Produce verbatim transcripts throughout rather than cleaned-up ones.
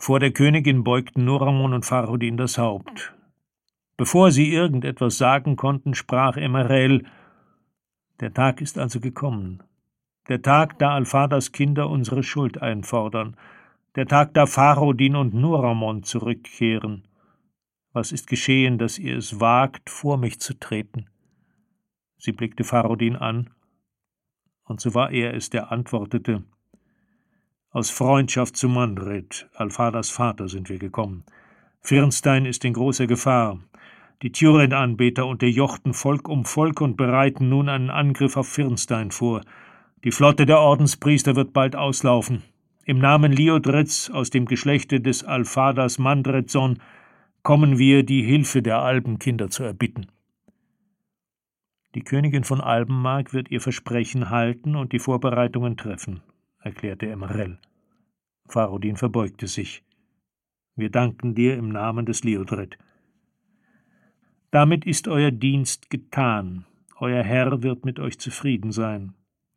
Vor der Königin beugten Nuramon und Farodin das Haupt. Bevor sie irgendetwas sagen konnten, sprach Emerel: »Der Tag ist also gekommen. Der Tag, da Alfadas Kinder unsere Schuld einfordern. Der Tag, da Farodin und Nuramon zurückkehren. Was ist geschehen, dass ihr es wagt, vor mich zu treten?« Sie blickte Farodin an, und so war er es, der antwortete: »Aus Freundschaft zu Mandred, Alfadas Vater, sind wir gekommen. Firnstein ist in großer Gefahr. Die Tjuren-Anbeter unterjochten Volk um Volk und bereiten nun einen Angriff auf Firnstein vor. Die Flotte der Ordenspriester wird bald auslaufen. Im Namen Liodrets aus dem Geschlechte des Alfadas Mandredson kommen wir, die Hilfe der Albenkinder zu erbitten.« »Die Königin von Albenmark wird ihr Versprechen halten und die Vorbereitungen treffen«, erklärte Emerel. Farodin verbeugte sich. »Wir danken dir im Namen des Liodret. Damit ist euer Dienst getan. Euer Herr wird mit euch zufrieden sein.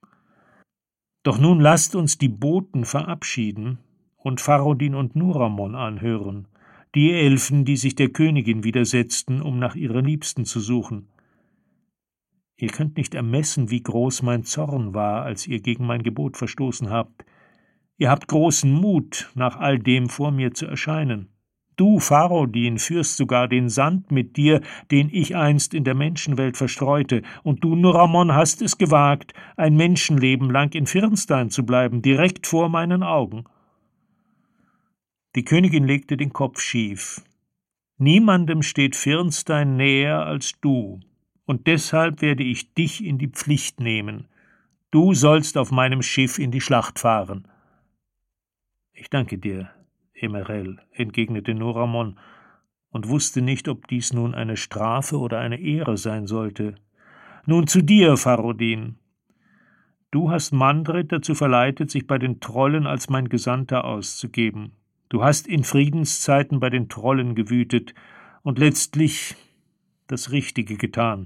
Doch nun lasst uns die Boten verabschieden und Farodin und Nuramon anhören, die Elfen, die sich der Königin widersetzten, um nach ihrer Liebsten zu suchen. Ihr könnt nicht ermessen, wie groß mein Zorn war, als ihr gegen mein Gebot verstoßen habt. Ihr habt großen Mut, nach all dem vor mir zu erscheinen. Du, Farodin, führst sogar den Sand mit dir, den ich einst in der Menschenwelt verstreute, und du, Nuramon, hast es gewagt, ein Menschenleben lang in Firnstein zu bleiben, direkt vor meinen Augen.« Die Königin legte den Kopf schief. »Niemandem steht Firnstein näher als du, und deshalb werde ich dich in die Pflicht nehmen. Du sollst auf meinem Schiff in die Schlacht fahren.« »Ich danke dir, Emerel«, entgegnete Nuramon und wusste nicht, ob dies nun eine Strafe oder eine Ehre sein sollte. »Nun zu dir, Farodin. Du hast Mandred dazu verleitet, sich bei den Trollen als mein Gesandter auszugeben. Du hast in Friedenszeiten bei den Trollen gewütet und letztlich das Richtige getan.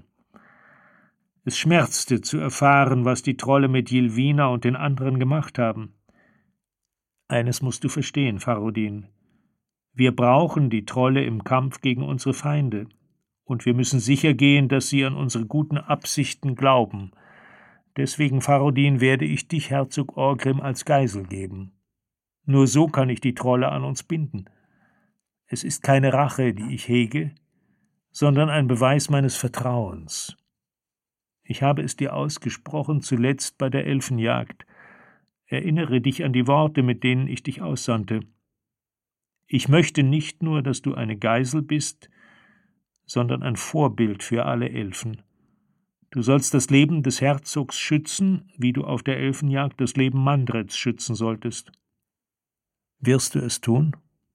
Es schmerzte zu erfahren, was die Trolle mit Jilvina und den anderen gemacht haben. Eines musst du verstehen, Farodin. Wir brauchen die Trolle im Kampf gegen unsere Feinde, und wir müssen sicher gehen, dass sie an unsere guten Absichten glauben. Deswegen, Farodin, werde ich dich Herzog Orgrim als Geisel geben. Nur so kann ich die Trolle an uns binden. Es ist keine Rache, die ich hege, sondern ein Beweis meines Vertrauens. Ich habe es dir ausgesprochen, zuletzt bei der Elfenjagd. Erinnere dich an die Worte, mit denen ich dich aussandte. Ich möchte nicht nur, dass du eine Geisel bist, sondern ein Vorbild für alle Elfen. Du sollst das Leben des Herzogs schützen, wie du auf der Elfenjagd das Leben Mandreds schützen solltest. Wirst du es tun?«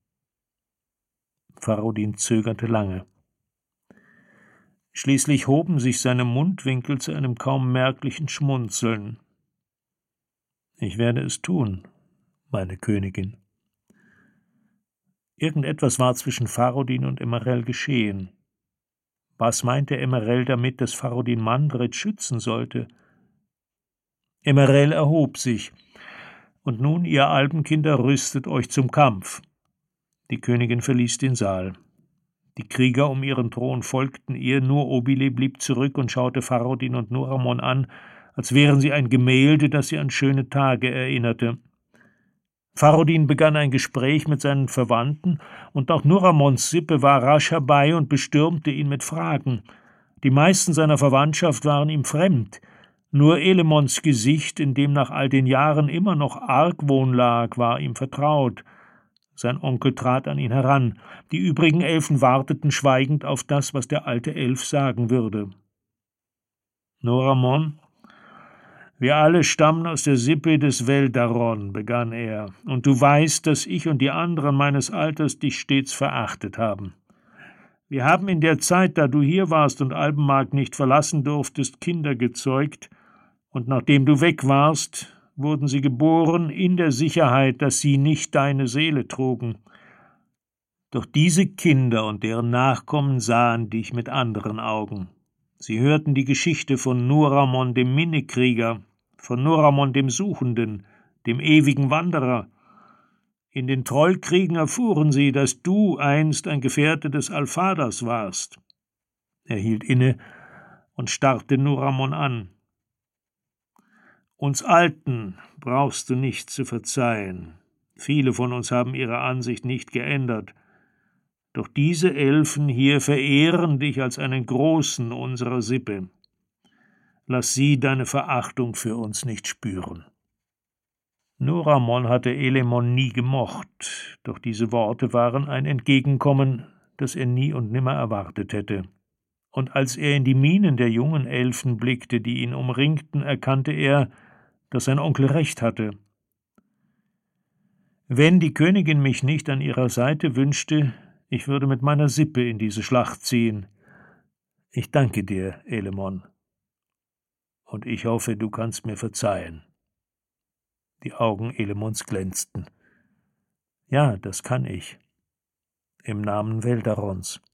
Farodin zögerte lange. Schließlich hoben sich seine Mundwinkel zu einem kaum merklichen Schmunzeln. »Ich werde es tun, meine Königin.« Irgendetwas war zwischen Farodin und Emerel geschehen. Was meinte Emerel damit, dass Farodin Mandred schützen sollte? Emerel erhob sich. »Und nun, ihr Albenkinder, rüstet euch zum Kampf.« Die Königin verließ den Saal. Die Krieger um ihren Thron folgten ihr, nur Obile blieb zurück und schaute Farodin und Nuramon an, als wären sie ein Gemälde, das sie an schöne Tage erinnerte. Farodin begann ein Gespräch mit seinen Verwandten, und auch Nuramons Sippe war rasch herbei und bestürmte ihn mit Fragen. Die meisten seiner Verwandtschaft waren ihm fremd. Nur Elemons Gesicht, in dem nach all den Jahren immer noch Argwohn lag, war ihm vertraut. Sein Onkel trat an ihn heran. Die übrigen Elfen warteten schweigend auf das, was der alte Elf sagen würde. »Nuramon, wir alle stammen aus der Sippe des Weldaron«, begann er, »und du weißt, dass ich und die anderen meines Alters dich stets verachtet haben. Wir haben in der Zeit, da du hier warst und Albenmark nicht verlassen durftest, Kinder gezeugt, und nachdem du weg warst, wurden sie geboren in der Sicherheit, dass sie nicht deine Seele trugen. Doch diese Kinder und deren Nachkommen sahen dich mit anderen Augen. Sie hörten die Geschichte von Nuramon dem Minnekrieger, von Nuramon dem Suchenden, dem ewigen Wanderer. In den Trollkriegen erfuhren sie, dass du einst ein Gefährte des Alfadas warst.« Er hielt inne und starrte Nuramon an. »Uns Alten brauchst du nicht zu verzeihen. Viele von uns haben ihre Ansicht nicht geändert. Doch diese Elfen hier verehren dich als einen Großen unserer Sippe. Lass sie deine Verachtung für uns nicht spüren.« Nuramon hatte Elämon nie gemocht, doch diese Worte waren ein Entgegenkommen, das er nie und nimmer erwartet hätte. Und als er in die Mienen der jungen Elfen blickte, die ihn umringten, erkannte er, dass sein Onkel recht hatte. Wenn die Königin mich nicht an ihrer Seite wünschte, ich würde mit meiner Sippe in diese Schlacht ziehen. Ich danke dir, Elämon, und ich hoffe, du kannst mir verzeihen. Die Augen Elämons glänzten. »Ja, das kann ich. Im Namen Weldarons.«